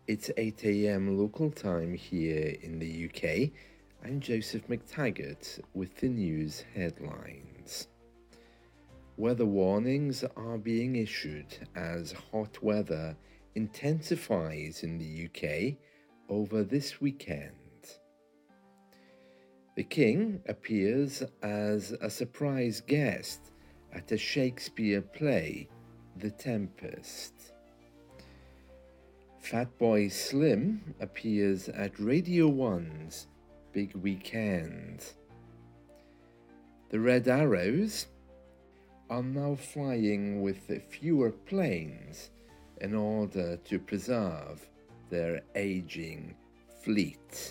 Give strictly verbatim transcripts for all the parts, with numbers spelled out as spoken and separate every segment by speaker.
Speaker 1: It's eight a.m. local time here in the U K. I'm Joseph McTaggart with the news headlines. Weather warnings are being issued as hot weather intensifies in the U K over this weekend. The King appears as a surprise guest at a Shakespeare play, The Tempest. Fatboy Slim appears at Radio one's Big Weekend. The Red Arrows are now flying with fewer planes in order to preserve their aging fleet.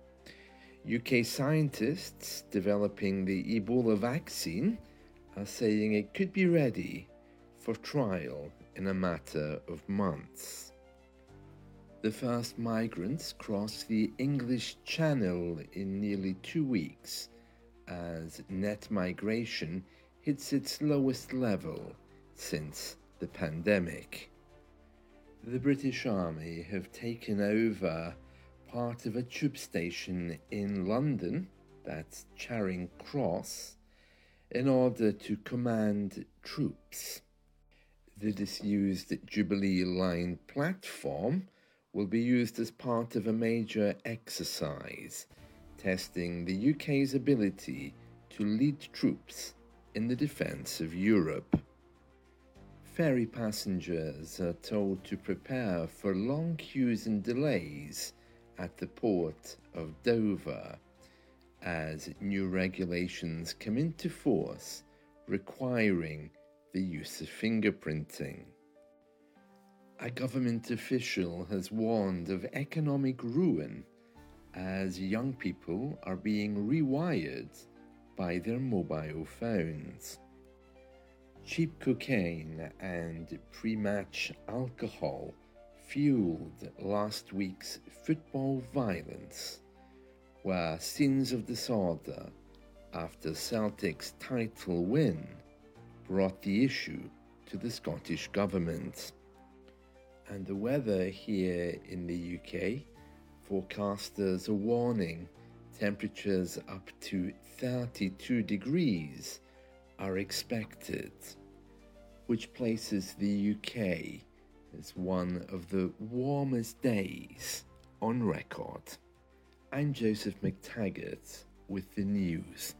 Speaker 1: U K scientists developing the Ebola vaccine are saying it could be ready for trial in a matter of months. The first migrants cross the English Channel in nearly two weeks as net migration hits its lowest level since the pandemic. The British Army have taken over part of a tube station in London, that's Charing Cross, in order to command troops. The disused Jubilee Line platform will be used as part of a major exercise, testing the U K's ability to lead troops in the defence of Europe. Ferry passengers are told to prepare for long queues and delays at the port of Dover as new regulations come into force requiring the use of fingerprinting. A government official has warned of economic ruin as young people are being rewired by their mobile phones. Cheap cocaine and pre-match alcohol fueled last week's football violence, where scenes of disorder after Celtic's title win brought the issue to the Scottish government. And the weather here in the U K, forecasters are warning temperatures up to thirty-two degrees are expected, which places the U K as one of the warmest days on record. I'm Joseph McTaggart with the news.